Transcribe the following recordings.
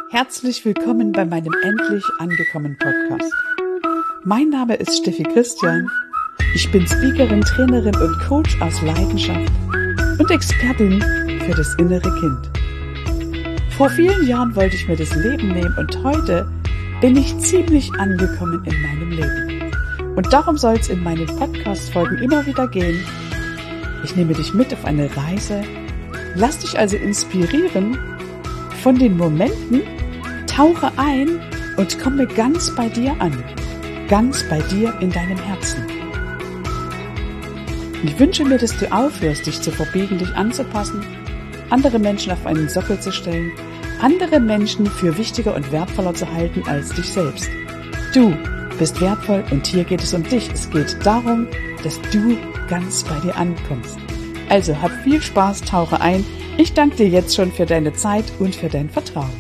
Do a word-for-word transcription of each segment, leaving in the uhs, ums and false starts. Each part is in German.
Herzlich willkommen bei meinem Endlich angekommen Podcast. Mein Name ist Steffi Christian. Ich bin Speakerin, Trainerin und Coach aus Leidenschaft und Expertin für das innere Kind. Vor vielen Jahren wollte ich mir das Leben nehmen und heute bin ich ziemlich angekommen in meinem Leben. Und darum soll es in meinen Podcast-Folgen immer wieder gehen. Ich nehme dich mit auf eine Reise, lass dich also inspirieren von den Momenten, tauche ein und komme ganz bei dir an, ganz bei dir in deinem Herzen. Ich wünsche mir, dass du aufhörst, dich zu verbiegen, dich anzupassen, andere Menschen auf einen Sockel zu stellen, andere Menschen für wichtiger und wertvoller zu halten als dich selbst. Du bist wertvoll und hier geht es um dich. Es geht darum, dass du ganz bei dir ankommst. Also hab viel Spaß, tauche ein. Ich danke dir jetzt schon für deine Zeit und für dein Vertrauen.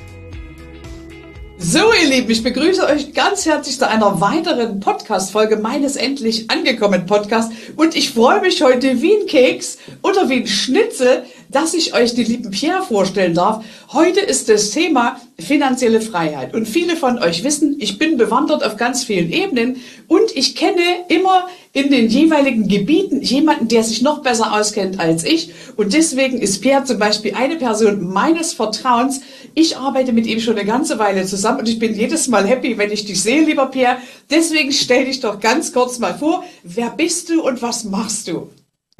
So, ihr Lieben, ich begrüße euch ganz herzlich zu einer weiteren Podcast-Folge meines Endlich angekommen Podcasts. Und ich freue mich heute wie ein Keks oder wie ein Schnitzel, dass ich euch die lieben Pierre vorstellen darf. Heute ist das Thema finanzielle Freiheit. Und viele von euch wissen, ich bin bewandert auf ganz vielen Ebenen und ich kenne immer in den jeweiligen Gebieten jemanden, der sich noch besser auskennt als ich. Und deswegen ist Pierre zum Beispiel eine Person meines Vertrauens. Ich arbeite mit ihm schon eine ganze Weile zusammen und ich bin jedes Mal happy, wenn ich dich sehe, lieber Pierre. Deswegen stell dich doch ganz kurz mal vor, wer bist du und was machst du?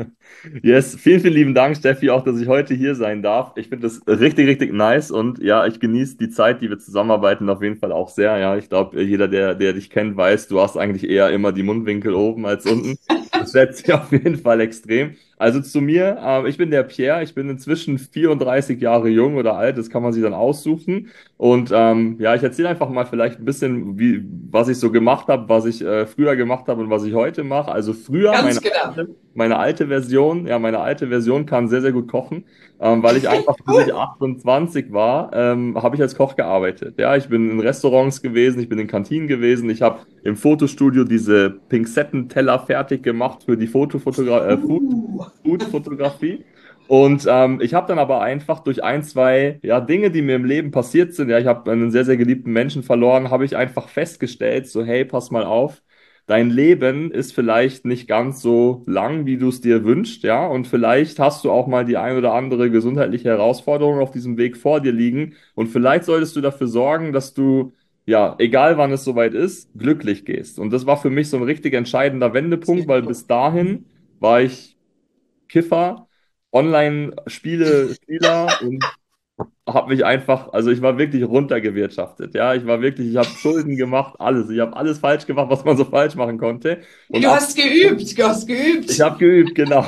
Yes, vielen, vielen lieben Dank, Steffi, auch, dass ich heute hier sein darf. Ich finde das richtig, richtig nice und ja, ich genieße die Zeit, die wir zusammenarbeiten, auf jeden Fall auch sehr. Ja, ich glaube, jeder, der, der dich kennt, weiß, du hast eigentlich eher immer die Mundwinkel oben als unten. Das schätze ich auf jeden Fall extrem. Also zu mir, äh, ich bin der Pierre, ich bin inzwischen vierunddreißig Jahre jung oder alt, das kann man sich dann aussuchen. Und ähm, ja, ich erzähle einfach mal vielleicht ein bisschen, wie, was ich so gemacht habe, was ich äh, früher gemacht habe und was ich heute mache. Also früher, Ganz meine genau. alte, meine alte Version, ja, meine alte Version kann sehr, sehr gut kochen, ähm, weil ich einfach, bis ich Cool. achtundzwanzig war, ähm, habe ich als Koch gearbeitet. Ja, ich bin in Restaurants gewesen, ich bin in Kantinen gewesen, ich habe im Fotostudio diese Pinzettenteller fertig gemacht für die Fotofotogra äh, Food Uh. Food-Fotografie. Und ähm, ich habe dann aber einfach durch ein, zwei ja, Dinge, die mir im Leben passiert sind, ja, ich habe einen sehr, sehr geliebten Menschen verloren, habe ich einfach festgestellt, so hey, pass mal auf, dein Leben ist vielleicht nicht ganz so lang, wie du es dir wünschst, ja, und vielleicht hast du auch mal die ein oder andere gesundheitliche Herausforderung auf diesem Weg vor dir liegen und vielleicht solltest du dafür sorgen, dass du ja, egal wann es soweit ist, glücklich gehst. Und das war für mich so ein richtig entscheidender Wendepunkt, weil bis dahin war ich Kiffer, Online-Spiele, Spieler und habe mich einfach, also ich war wirklich runtergewirtschaftet. Ja, ich war wirklich, ich habe Schulden gemacht, alles. Ich habe alles falsch gemacht, was man so falsch machen konnte. Und Du ab hast geübt, du hast ich geübt. habe geübt, genau.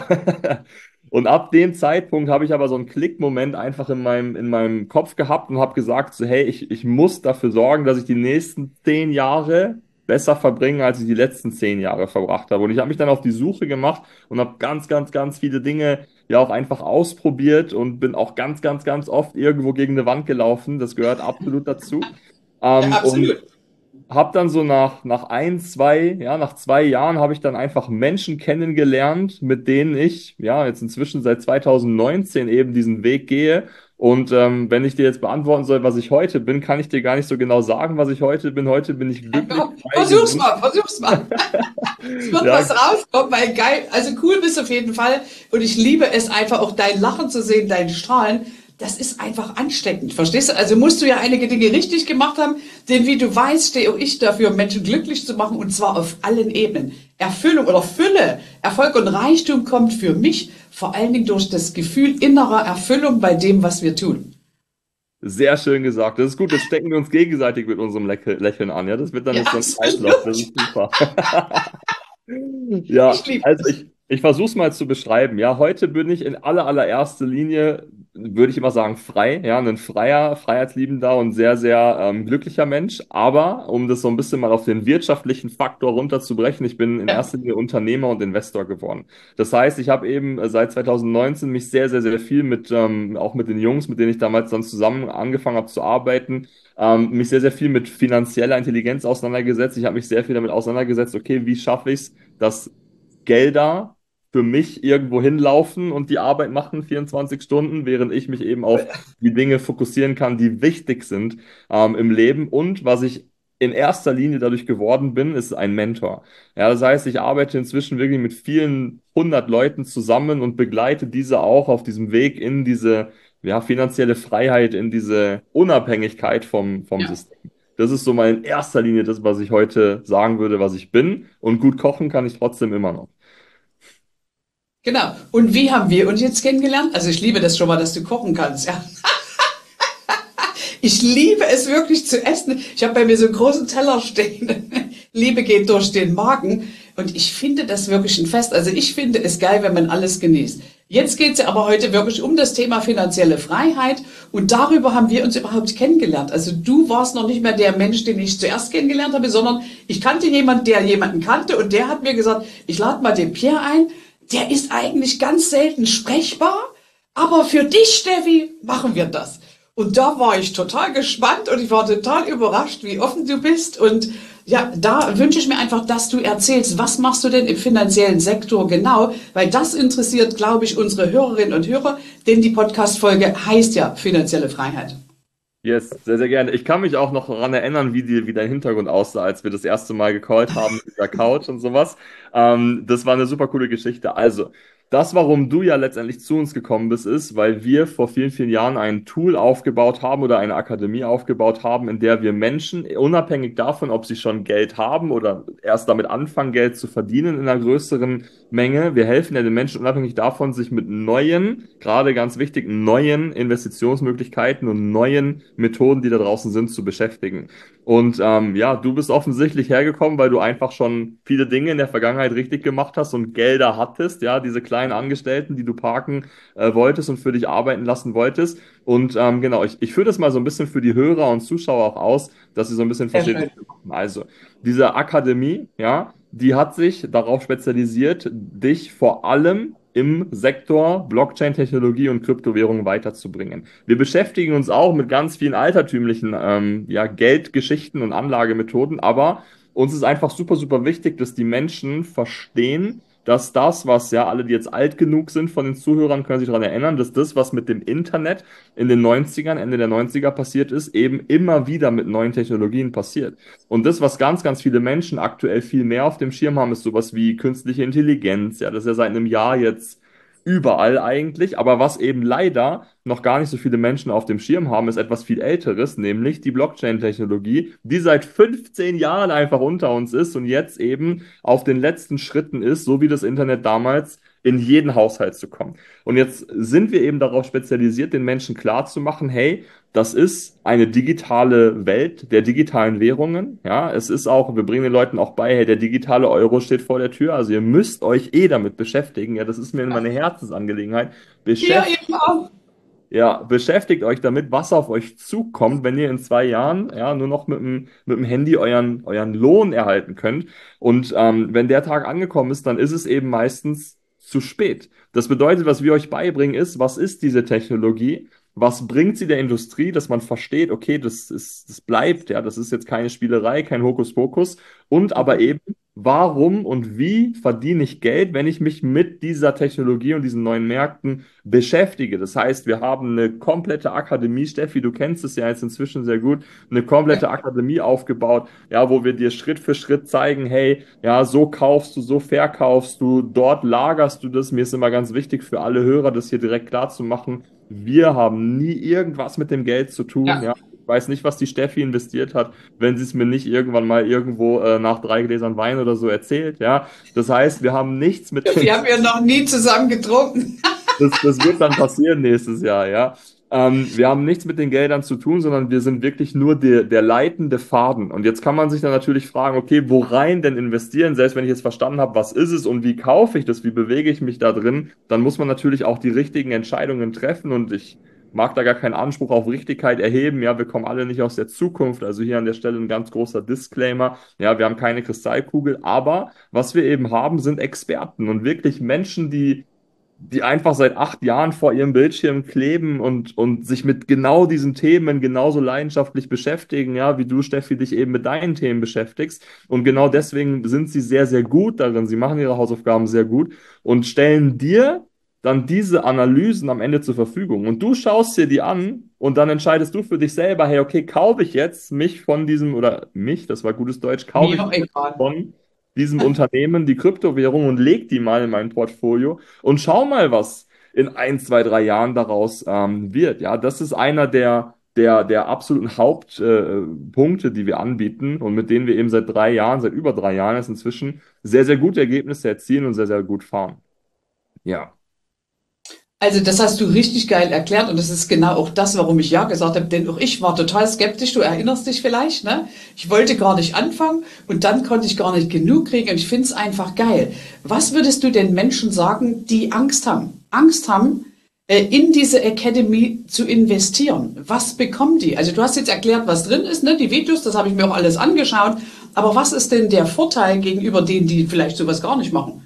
Und ab dem Zeitpunkt habe ich aber so einen Klickmoment einfach in meinem, in meinem Kopf gehabt und habe gesagt, so, hey, ich, ich muss dafür sorgen, dass ich die nächsten zehn Jahre besser verbringe, als ich die letzten zehn Jahre verbracht habe. Und ich habe mich dann auf die Suche gemacht und habe ganz, ganz, ganz viele Dinge ja auch einfach ausprobiert und bin auch ganz, ganz, ganz oft irgendwo gegen eine Wand gelaufen. Das gehört absolut dazu. Ja, Ähm, und absolut. habe dann so nach, nach ein, zwei, ja, nach zwei Jahren habe ich dann einfach Menschen kennengelernt, mit denen ich, ja, jetzt inzwischen seit zweitausendneunzehn eben diesen Weg gehe. Und ähm, wenn ich dir jetzt beantworten soll, was ich heute bin, kann ich dir gar nicht so genau sagen, was ich heute bin. Heute bin ich glücklich, frei, Versuch's gesund. mal, versuch's mal. Es wird Ja, was rauskommen, weil geil, also cool bist du auf jeden Fall. Und ich liebe es einfach auch dein Lachen zu sehen, dein Strahlen. Das ist einfach ansteckend, verstehst du? Also musst du ja einige Dinge richtig gemacht haben, denn wie du weißt, stehe auch ich dafür, Menschen glücklich zu machen und zwar auf allen Ebenen. Erfüllung oder Fülle, Erfolg und Reichtum kommt für mich vor allen Dingen durch das Gefühl innerer Erfüllung bei dem, was wir tun. sehr schön gesagt. Das ist gut, jetzt stecken wir uns gegenseitig mit unserem Lächeln Lächeln an. Ja, das wird dann Ja, jetzt so ein Kreislauf. Das absolut. ist super. Ja, Ich liebe also es. ich, ich versuche es mal zu beschreiben. Ja, heute bin ich in aller, allererster Linie, würde ich immer sagen, frei. Ja, ein freier, freiheitsliebender und sehr, sehr ähm, glücklicher Mensch. Aber um das so ein bisschen mal auf den wirtschaftlichen Faktor runterzubrechen, ich bin in Ja, erster Linie Unternehmer und Investor geworden. Das heißt, ich habe eben äh, seit zweitausendneunzehn mich sehr, sehr, sehr viel mit, ähm, auch mit den Jungs, mit denen ich damals dann zusammen angefangen habe zu arbeiten, ähm, mich sehr, sehr viel mit finanzieller Intelligenz auseinandergesetzt. Ich habe mich sehr viel damit auseinandergesetzt, okay, wie schaffe ich es, dass Gelder für mich irgendwo hinlaufen und die Arbeit machen, vierundzwanzig Stunden, während ich mich eben auf die Dinge fokussieren kann, die wichtig sind ähm, im Leben. Und was ich in erster Linie dadurch geworden bin, ist ein Mentor. Ja, das heißt, ich arbeite inzwischen wirklich mit vielen hundert Leuten zusammen und begleite diese auch auf diesem Weg in diese ja, finanzielle Freiheit, in diese Unabhängigkeit vom, vom Ja. System. Das ist so mal in erster Linie das, was ich heute sagen würde, was ich bin. Und gut kochen kann ich trotzdem immer noch. Genau. Und wie haben wir uns jetzt kennengelernt? Also ich liebe das schon mal, dass du kochen kannst. Ja. Ich liebe es wirklich zu essen. Ich habe bei mir so einen großen Teller stehen. Liebe geht durch den Magen. Und ich finde das wirklich ein Fest. Also ich finde es geil, wenn man alles genießt. Jetzt geht es ja aber heute wirklich um das Thema finanzielle Freiheit. Und darüber haben wir uns überhaupt kennengelernt. Also du warst noch nicht mehr der Mensch, den ich zuerst kennengelernt habe, sondern ich kannte jemanden, der jemanden kannte. Und der hat mir gesagt, ich lade mal den Pierre ein. Der ist eigentlich ganz selten sprechbar. Aber für dich, Steffi, machen wir das. Und da war ich total gespannt und ich war total überrascht, wie offen du bist. Und ja, da wünsche ich mir einfach, dass du erzählst, was machst du denn im finanziellen Sektor genau? Weil das interessiert, glaube ich, unsere Hörerinnen und Hörer, denn die Podcast-Folge heißt ja finanzielle Freiheit. Yes, sehr, sehr gerne. Ich kann mich auch noch daran erinnern, wie, die, wie dein Hintergrund aussah, als wir das erste Mal gecallt haben mit der Couch und sowas. Ähm, das war eine super coole Geschichte. Also, das, warum du ja letztendlich zu uns gekommen bist, ist, weil wir vor vielen, vielen Jahren ein Tool aufgebaut haben oder eine Akademie aufgebaut haben, in der wir Menschen, unabhängig davon, ob sie schon Geld haben oder erst damit anfangen, Geld zu verdienen in einer größeren Menge, wir helfen ja den Menschen unabhängig davon, sich mit neuen, gerade ganz wichtig, neuen Investitionsmöglichkeiten und neuen Methoden, die da draußen sind, zu beschäftigen. Und ähm, ja, du bist offensichtlich hergekommen, weil du einfach schon viele Dinge in der Vergangenheit richtig gemacht hast und Gelder hattest, ja, diese kleinen Angestellten, die du parken äh, wolltest und für dich arbeiten lassen wolltest. Und ähm, genau, ich, ich führe das mal so ein bisschen für die Hörer und Zuschauer auch aus, dass sie so ein bisschen Sehr verstehen, schön. was wir machen. Also, diese Akademie, ja, die hat sich darauf spezialisiert, dich vor allem im Sektor Blockchain-Technologie und Kryptowährungen weiterzubringen. Wir beschäftigen uns auch mit ganz vielen altertümlichen ähm, ja, Geldgeschichten und Anlagemethoden, aber uns ist einfach super, super wichtig, dass die Menschen verstehen, dass das, was ja alle, die jetzt alt genug sind von den Zuhörern, können sich daran erinnern, dass das, was mit dem Internet in den neunzigern, Ende der neunziger passiert ist, eben immer wieder mit neuen Technologien passiert. Und das, was ganz, ganz viele Menschen aktuell viel mehr auf dem Schirm haben, ist sowas wie künstliche Intelligenz. Ja, das ist ja seit einem Jahr jetzt überall eigentlich, aber was eben leider noch gar nicht so viele Menschen auf dem Schirm haben, ist etwas viel Älteres, nämlich die Blockchain-Technologie, die seit fünfzehn Jahren einfach unter uns ist und jetzt eben auf den letzten Schritten ist, so wie das Internet damals, in jeden Haushalt zu kommen. Und jetzt sind wir eben darauf spezialisiert, den Menschen klarzumachen, hey, das ist eine digitale Welt der digitalen Währungen. Ja, es ist auch, wir bringen den Leuten auch bei, hey, der digitale Euro steht vor der Tür. Also ihr müsst euch eh damit beschäftigen. Ja, das ist mir immer eine Herzensangelegenheit. Ja, Beschäftigt, eben auch. ja, beschäftigt euch damit, was auf euch zukommt, wenn ihr in zwei Jahren ja nur noch mit dem, mit dem Handy euren, euren Lohn erhalten könnt. Und ähm, wenn der Tag angekommen ist, dann ist es eben meistens zu spät. Das bedeutet, was wir euch beibringen, ist, was ist diese Technologie? Was bringt sie der Industrie, dass man versteht, okay, das ist, das bleibt, ja, das ist jetzt keine Spielerei, kein Hokuspokus. Und aber eben, warum und wie verdiene ich Geld, wenn ich mich mit dieser Technologie und diesen neuen Märkten beschäftige? Das heißt, wir haben eine komplette Akademie, Steffi, du kennst es ja jetzt inzwischen sehr gut, eine komplette Akademie aufgebaut, ja, wo wir dir Schritt für Schritt zeigen, hey, ja, so kaufst du, so verkaufst du, dort lagerst du das. Mir ist immer ganz wichtig für alle Hörer, das hier direkt klar zu machen. Wir haben nie irgendwas mit dem Geld zu tun, Ja. ja. Ich weiß nicht, was die Steffi investiert hat, wenn sie es mir nicht irgendwann mal irgendwo äh, nach drei Gläsern Wein oder so erzählt, ja. Das heißt, wir haben nichts mit dem, Wir haben ja noch nie zusammen getrunken. das, das wird dann passieren nächstes Jahr, ja. Ähm, wir haben nichts mit den Geldern zu tun, sondern wir sind wirklich nur der, der leitende Faden. Und jetzt kann man sich dann natürlich fragen, okay, worein denn investieren? Selbst wenn ich jetzt verstanden habe, was ist es und wie kaufe ich das, wie bewege ich mich da drin, dann muss man natürlich auch die richtigen Entscheidungen treffen. Und ich mag da gar keinen Anspruch auf Richtigkeit erheben. Ja, wir kommen alle nicht aus der Zukunft. Also hier an der Stelle ein ganz großer Disclaimer. Ja, wir haben keine Kristallkugel, aber was wir eben haben, sind Experten und wirklich Menschen, die die einfach seit acht Jahren vor ihrem Bildschirm kleben und, und sich mit genau diesen Themen genauso leidenschaftlich beschäftigen, ja, wie du, Steffi, dich eben mit deinen Themen beschäftigst. Und genau deswegen sind sie sehr, sehr gut darin. Sie machen ihre Hausaufgaben sehr gut und stellen dir dann diese Analysen am Ende zur Verfügung. Und du schaust dir die an und dann entscheidest du für dich selber, hey, okay, kaufe ich jetzt mich von diesem, oder mich, das war gutes Deutsch, kaufe ich Mir egal. von diesem Unternehmen die Kryptowährung und leg die mal in mein Portfolio und schau mal, was in ein, zwei, drei Jahren daraus ähm, wird. Ja, das ist einer der, der, der absoluten Hauptpunkte, äh, Punkte, die wir anbieten und mit denen wir eben seit drei Jahren, seit über drei Jahren jetzt inzwischen sehr, sehr gute Ergebnisse erzielen und sehr, sehr gut fahren. Ja. Also das hast du richtig geil erklärt und das ist genau auch das, warum ich ja gesagt habe, denn auch ich war total skeptisch, du erinnerst dich vielleicht, ne? Ich wollte gar nicht anfangen und dann konnte ich gar nicht genug kriegen und ich finde es einfach geil. Was würdest du den Menschen sagen, die Angst haben? Angst haben, äh, in diese Academy zu investieren. Was bekommen die? Also du hast jetzt erklärt, was drin ist, ne? Die Videos, das habe ich mir auch alles angeschaut, aber was ist denn der Vorteil gegenüber denen, die vielleicht sowas gar nicht machen?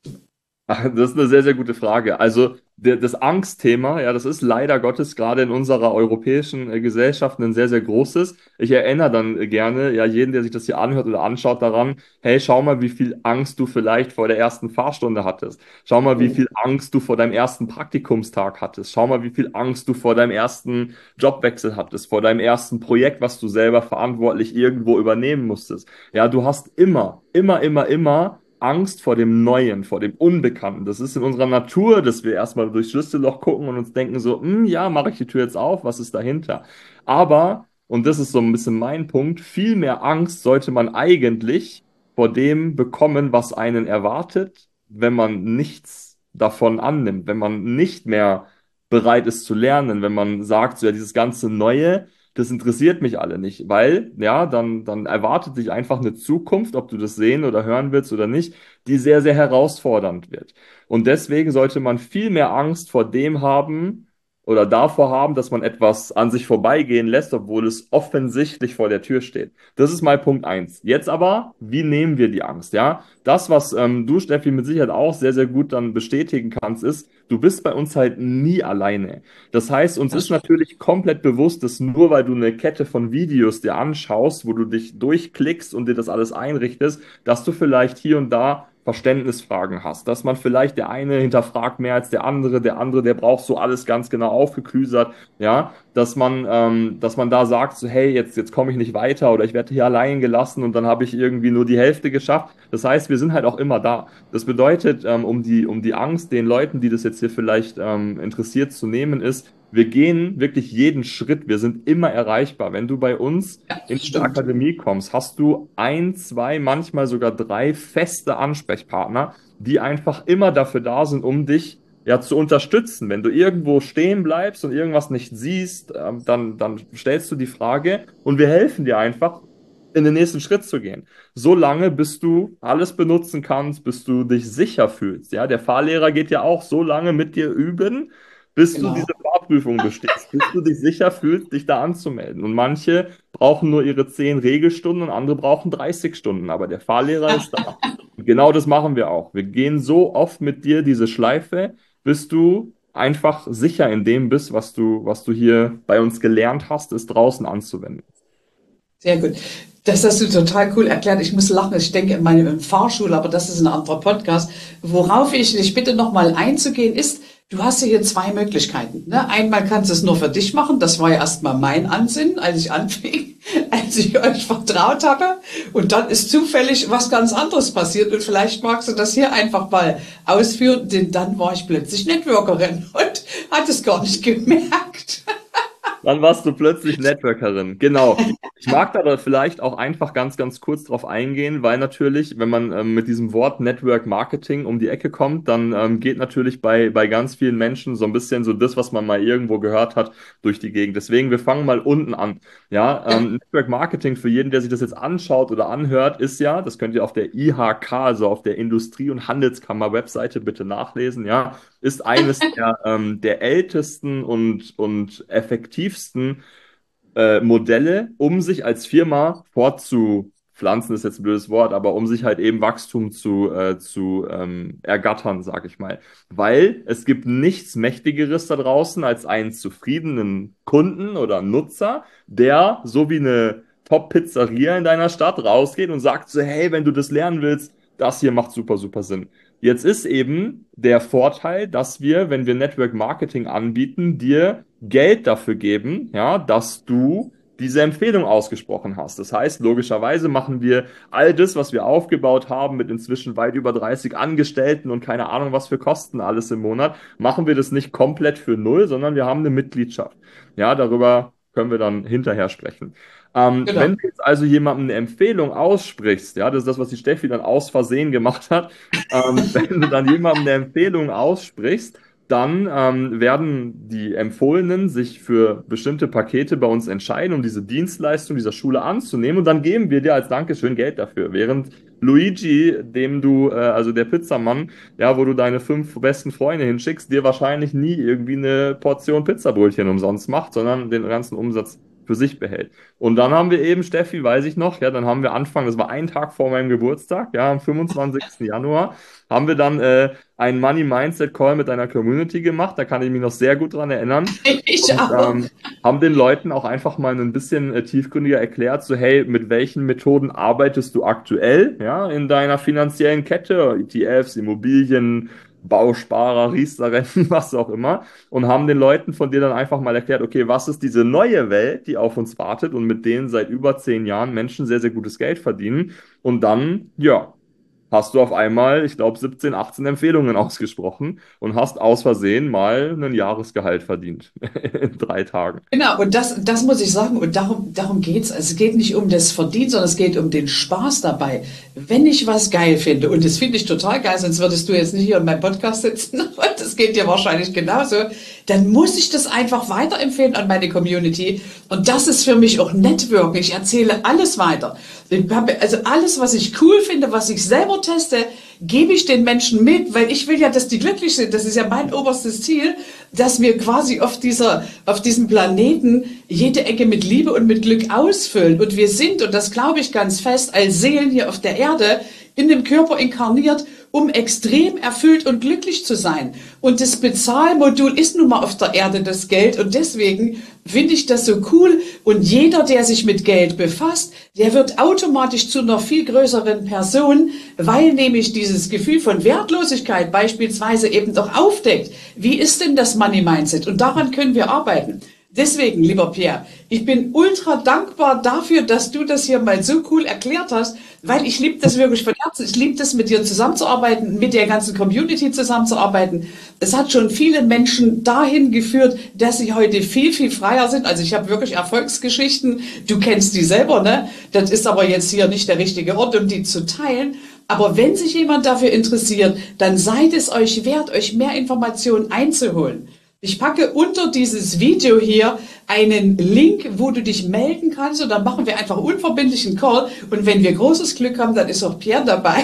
Ach, das ist eine sehr, sehr gute Frage. Also der, das Angstthema, ja, das ist leider Gottes gerade in unserer europäischen äh, Gesellschaft ein sehr, sehr großes. Ich erinnere dann äh, gerne, ja, jeden, der sich das hier anhört oder anschaut, daran, hey, schau mal, wie viel Angst du vielleicht vor der ersten Fahrstunde hattest. Schau mal, wie viel Angst du vor deinem ersten Praktikumstag hattest. Schau mal, wie viel Angst du vor deinem ersten Jobwechsel hattest, vor deinem ersten Projekt, was du selber verantwortlich irgendwo übernehmen musstest. Ja, du hast immer, immer, immer, immer Angst vor dem Neuen, vor dem Unbekannten. Das ist in unserer Natur, dass wir erstmal durchs Schlüsselloch gucken und uns denken so, hm, ja, mache ich die Tür jetzt auf, was ist dahinter? Aber, und das ist so ein bisschen mein Punkt, viel mehr Angst sollte man eigentlich vor dem bekommen, was einen erwartet, wenn man nichts davon annimmt, wenn man nicht mehr bereit ist zu lernen, wenn man sagt, so ja, dieses ganze Neue, das interessiert mich alle nicht, weil, ja, dann, dann erwartet dich einfach eine Zukunft, ob du das sehen oder hören willst oder nicht, die sehr, sehr herausfordernd wird. Und deswegen sollte man viel mehr Angst vor dem haben oder davor haben, dass man etwas an sich vorbeigehen lässt, obwohl es offensichtlich vor der Tür steht. Das ist mal Punkt eins. Jetzt aber, wie nehmen wir die Angst, ja? Das, was ähm, du, Steffi, mit Sicherheit auch sehr, sehr gut dann bestätigen kannst, ist, du bist bei uns halt nie alleine. Das heißt, uns ist Das, natürlich komplett bewusst, dass nur weil du eine Kette von Videos dir anschaust, wo du dich durchklickst und dir das alles einrichtest, dass du vielleicht hier und da Verständnisfragen hast, dass man vielleicht der eine hinterfragt mehr als der andere, der andere, der braucht so alles ganz genau aufgeklüsert, ja, dass man, ähm, dass man da sagt, so, hey, jetzt, jetzt komme ich nicht weiter oder ich werde hier allein gelassen und dann habe ich irgendwie nur die Hälfte geschafft. Das heißt, wir sind halt auch immer da. Das bedeutet, ähm, um die, um die Angst den Leuten, die das jetzt hier vielleicht ähm, interessiert zu nehmen, ist, wir gehen wirklich jeden Schritt. Wir sind immer erreichbar. Wenn du bei uns ja, in das diese stimmt. Akademie kommst, hast du ein, zwei, manchmal sogar drei feste Ansprechpartner, die einfach immer dafür da sind, um dich ja zu unterstützen. Wenn du irgendwo stehen bleibst und irgendwas nicht siehst, ähm, dann, dann stellst du die Frage und wir helfen dir einfach, in den nächsten Schritt zu gehen. So lange, bis du alles benutzen kannst, bis du dich sicher fühlst. Ja, der Fahrlehrer geht ja auch so lange mit dir üben, bis du Genau. diese Fahrprüfung bestehst, bis du dich sicher fühlst, dich da anzumelden. Und manche brauchen nur ihre zehn Regelstunden und andere brauchen dreißig Stunden, aber der Fahrlehrer ist da. Und genau das machen wir auch. Wir gehen so oft mit dir diese Schleife, bis du einfach sicher in dem bist, was du, was du hier bei uns gelernt hast, es draußen anzuwenden. Sehr gut. Das hast du total cool erklärt. Ich muss lachen. Ich denke in meine Fahrschule, aber das ist ein anderer Podcast. Worauf ich dich bitte nochmal einzugehen ist, du hast ja hier zwei Möglichkeiten. Ne? Einmal kannst du es nur für dich machen. Das war ja erstmal mein Ansinnen, als ich anfing, als ich euch vertraut habe. Und dann ist zufällig was ganz anderes passiert. Und vielleicht magst du das hier einfach mal ausführen, denn dann war ich plötzlich Networkerin und hat es gar nicht gemerkt. Dann warst du plötzlich Networkerin. Genau. Ich mag da aber vielleicht auch einfach ganz, ganz kurz drauf eingehen, weil natürlich, wenn man ähm, mit diesem Wort Network Marketing um die Ecke kommt, dann ähm, geht natürlich bei, bei ganz vielen Menschen so ein bisschen so das, was man mal irgendwo gehört hat, durch die Gegend. Deswegen, wir fangen mal unten an. Ja, ähm, Network Marketing für jeden, der sich das jetzt anschaut oder anhört, ist ja, das könnt ihr auf der I H K, also auf der Industrie- und Handelskammer-Webseite bitte nachlesen, ja, ist eines der, ähm, der ältesten und, und effektivsten äh, Modelle, um sich als Firma fortzu, pflanzen ist jetzt ein blödes Wort, aber um sich halt eben Wachstum zu, äh, zu ähm, ergattern, sag ich mal. Weil es gibt nichts Mächtigeres da draußen als einen zufriedenen Kunden oder Nutzer, der so wie eine Top-Pizzeria in deiner Stadt rausgeht und sagt so, hey, wenn du das lernen willst, das hier macht super, super Sinn. Jetzt ist eben der Vorteil, dass wir, wenn wir Network Marketing anbieten, dir Geld dafür geben, ja, dass du diese Empfehlung ausgesprochen hast. Das heißt, logischerweise machen wir all das, was wir aufgebaut haben, mit inzwischen weit über dreißig Angestellten und keine Ahnung, was für Kosten alles im Monat, machen wir das nicht komplett für null, sondern wir haben eine Mitgliedschaft. Ja, darüber können wir dann hinterher sprechen. Ähm, Genau. wenn du jetzt also jemandem eine Empfehlung aussprichst, ja, das ist das, was die Steffi dann aus Versehen gemacht hat, ähm, wenn du dann jemandem eine Empfehlung aussprichst, dann ähm, werden die Empfohlenen sich für bestimmte Pakete bei uns entscheiden, um diese Dienstleistung dieser Schule anzunehmen. Und dann geben wir dir als Dankeschön Geld dafür. Während Luigi, dem du, äh, also der Pizzamann, ja, wo du deine fünf besten Freunde hinschickst, dir wahrscheinlich nie irgendwie eine Portion Pizzabrötchen umsonst macht, sondern den ganzen Umsatz für sich behält. Und dann haben wir eben, Steffi, weiß ich noch, ja, dann haben wir Anfang, das war ein Tag vor meinem Geburtstag, ja, am fünfundzwanzigsten Januar, haben wir dann äh, einen Money Mindset Call mit einer Community gemacht, da kann ich mich noch sehr gut dran erinnern. Ich Und auch. ähm, haben den Leuten auch einfach mal ein bisschen äh, tiefgründiger erklärt, so hey, mit welchen Methoden arbeitest du aktuell, ja, in deiner finanziellen Kette, E T Fs, Immobilien, Bausparer, Riester-Renten, was auch immer, und haben den Leuten von dir dann einfach mal erklärt, okay, was ist diese neue Welt, die auf uns wartet und mit denen seit über zehn Jahren Menschen sehr, sehr gutes Geld verdienen. Und dann, ja, hast du auf einmal, ich glaube, siebzehn, achtzehn Empfehlungen ausgesprochen und hast aus Versehen mal ein Jahresgehalt verdient in drei Tagen. Genau, und das, das muss ich sagen, und darum, darum geht's. Also es geht nicht um das Verdienen, sondern es geht um den Spaß dabei. Wenn ich was geil finde, und das finde ich total geil, sonst würdest du jetzt nicht hier in meinem Podcast sitzen, und das geht dir wahrscheinlich genauso, dann muss ich das einfach weiterempfehlen an meine Community. Und das ist für mich auch Networking. Ich erzähle alles weiter. Ich habe, also alles, was ich cool finde, was ich selber teste, gebe ich den Menschen mit, weil ich will ja, dass die glücklich sind. Das ist ja mein oberstes Ziel, dass wir quasi auf dieser, auf diesem Planeten jede Ecke mit Liebe und mit Glück ausfüllen. Und wir sind, und das glaube ich ganz fest, als Seelen hier auf der Erde in dem Körper inkarniert, um extrem erfüllt und glücklich zu sein. Und das Bezahlmodul ist nun mal auf der Erde das Geld. Und deswegen finde ich das so cool. Und jeder, der sich mit Geld befasst, der wird automatisch zu einer viel größeren Person, weil nämlich dieses Gefühl von Wertlosigkeit beispielsweise eben doch aufdeckt. Wie ist denn das Money Mindset? Und daran können wir arbeiten. Deswegen, lieber Pierre, ich bin ultra dankbar dafür, dass du das hier mal so cool erklärt hast, weil ich liebe das wirklich von Herzen. Ich liebe das, mit dir zusammenzuarbeiten, mit der ganzen Community zusammenzuarbeiten. Es hat schon viele Menschen dahin geführt, dass sie heute viel, viel freier sind. Also ich habe wirklich Erfolgsgeschichten. Du kennst die selber, ne? Das ist aber jetzt hier nicht der richtige Ort, um die zu teilen. Aber wenn sich jemand dafür interessiert, dann seid es euch wert, euch mehr Informationen einzuholen. Ich packe unter dieses Video hier einen Link, wo du dich melden kannst, und dann machen wir einfach unverbindlichen Call. Und wenn wir großes Glück haben, dann ist auch Pierre dabei.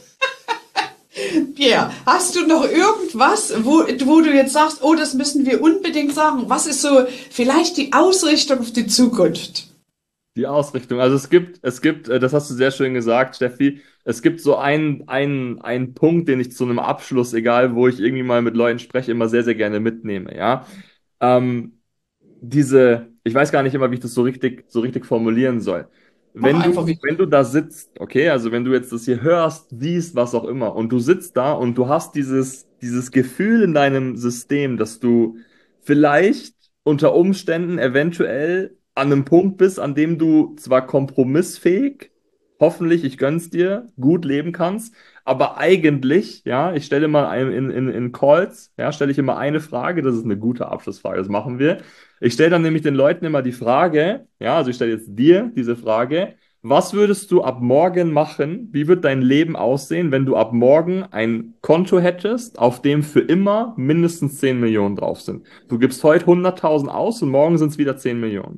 Pierre, hast du noch irgendwas, wo, wo du jetzt sagst, oh, das müssen wir unbedingt sagen? Was ist so vielleicht die Ausrichtung auf die Zukunft? Die Ausrichtung. Also es gibt, es gibt, äh, das hast du sehr schön gesagt, Steffi, es gibt so einen, einen, einen Punkt, den ich zu einem Abschluss, egal wo ich irgendwie mal mit Leuten spreche, immer sehr, sehr gerne mitnehme, ja. Ähm, diese, ich weiß gar nicht immer, wie ich das so richtig, so richtig formulieren soll. Mach Wenn einfach du, wie. wenn du da sitzt, okay, also wenn du jetzt das hier hörst, siehst, was auch immer, und du sitzt da und du hast dieses, dieses Gefühl in deinem System, dass du vielleicht unter Umständen eventuell an einem Punkt bist, an dem du zwar kompromissfähig, hoffentlich, ich gönn's dir, gut leben kannst, aber eigentlich, ja, ich stelle mal ein, in, in, in Calls, ja, stelle ich immer eine Frage, das ist eine gute Abschlussfrage, das machen wir. Ich stelle dann nämlich den Leuten immer die Frage, ja, also ich stelle jetzt dir diese Frage, was würdest du ab morgen machen? Wie wird dein Leben aussehen, wenn du ab morgen ein Konto hättest, auf dem für immer mindestens zehn Millionen drauf sind? Du gibst heute hunderttausend aus und morgen sind es wieder zehn Millionen.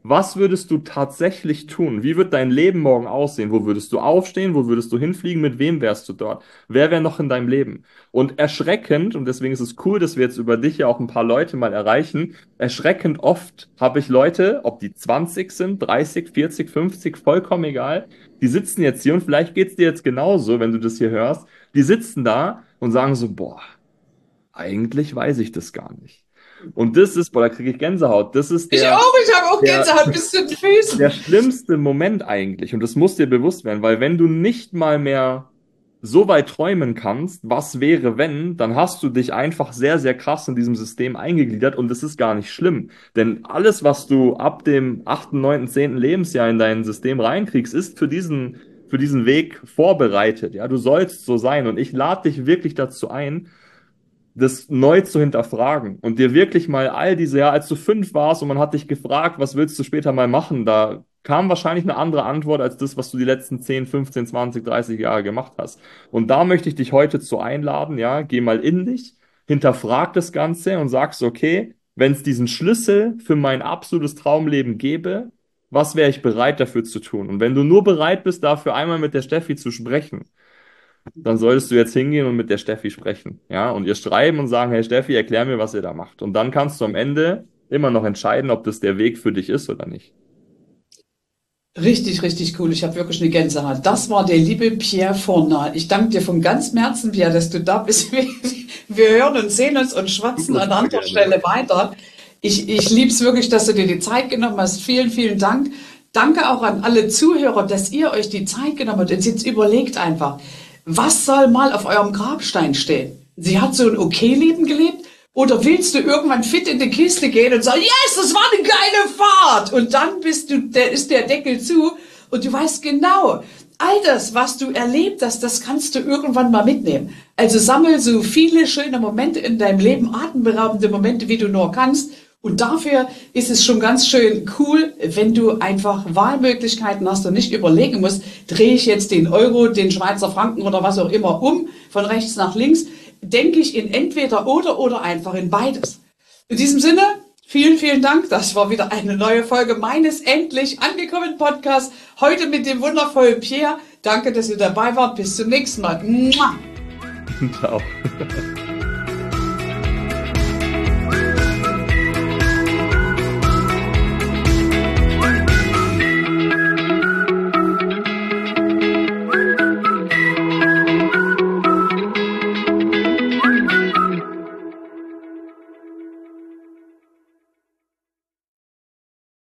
Was würdest du tatsächlich tun? Wie wird dein Leben morgen aussehen? Wo würdest du aufstehen? Wo würdest du hinfliegen? Mit wem wärst du dort? Wer wäre noch in deinem Leben? Und erschreckend, und deswegen ist es cool, dass wir jetzt über dich ja auch ein paar Leute mal erreichen, erschreckend oft habe ich Leute, ob die zwanzig sind, dreißig, vierzig, fünfzig, vollkommen egal, die sitzen jetzt hier und vielleicht geht's dir jetzt genauso, wenn du das hier hörst, die sitzen da und sagen so, boah, eigentlich weiß ich das gar nicht. Und das ist, boah, da kriege ich Gänsehaut. Das ist Ich der, auch, ich habe auch der, Gänsehaut bis zu den Füßen. der schlimmste Moment eigentlich. Und das muss dir bewusst werden, weil wenn du nicht mal mehr so weit träumen kannst, was wäre, wenn, dann hast du dich einfach sehr, sehr krass in diesem System eingegliedert und das ist gar nicht schlimm. Denn alles, was du ab dem achten, neunten, zehnten Lebensjahr in dein System reinkriegst, ist für diesen, für diesen Weg vorbereitet. Ja, du sollst so sein. Und ich lade dich wirklich dazu ein, das neu zu hinterfragen und dir wirklich mal all diese, ja, als du fünf warst und man hat dich gefragt, was willst du später mal machen, da kam wahrscheinlich eine andere Antwort als das, was du die letzten zehn, fünfzehn, zwanzig, dreißig Jahre gemacht hast. Und da möchte ich dich heute zu einladen, ja, geh mal in dich, hinterfrag das Ganze und sagst, okay, wenn es diesen Schlüssel für mein absolutes Traumleben gäbe, was wäre ich bereit dafür zu tun? Und wenn du nur bereit bist, dafür einmal mit der Steffi zu sprechen, dann solltest du jetzt hingehen und mit der Steffi sprechen, ja, und ihr schreiben und sagen, hey Steffi, erklär mir, was ihr da macht. Und dann kannst du am Ende immer noch entscheiden, ob das der Weg für dich ist oder nicht. Richtig, richtig cool. Ich habe wirklich eine Gänsehaut. Das war der liebe Pierre Fornal. Ich danke dir von ganzem Herzen, Pierre, dass du da bist. Wir, wir hören und sehen uns und schwatzen an anderer Stelle weiter. Ich, ich liebe es wirklich, dass du dir die Zeit genommen hast. Vielen, vielen Dank. Danke auch an alle Zuhörer, dass ihr euch die Zeit genommen habt. Und jetzt überlegt einfach, was soll mal auf eurem Grabstein stehen? Sie hat so ein Okay-Leben gelebt? Oder willst du irgendwann fit in die Kiste gehen und sagen, yes, das war eine geile Fahrt? Und dann bist du, der ist der Deckel zu und du weißt genau, all das, was du erlebt hast, das kannst du irgendwann mal mitnehmen. Also sammel so viele schöne Momente in deinem Leben, atemberaubende Momente, wie du nur kannst. Und dafür ist es schon ganz schön cool, wenn du einfach Wahlmöglichkeiten hast und nicht überlegen musst, drehe ich jetzt den Euro, den Schweizer Franken oder was auch immer um, von rechts nach links, denke ich in entweder oder oder einfach in beides. In diesem Sinne, vielen, vielen Dank. Das war wieder eine neue Folge meines endlich angekommenen Podcasts. Heute mit dem wundervollen Pierre. Danke, dass ihr dabei wart. Bis zum nächsten Mal. Mua. Ciao.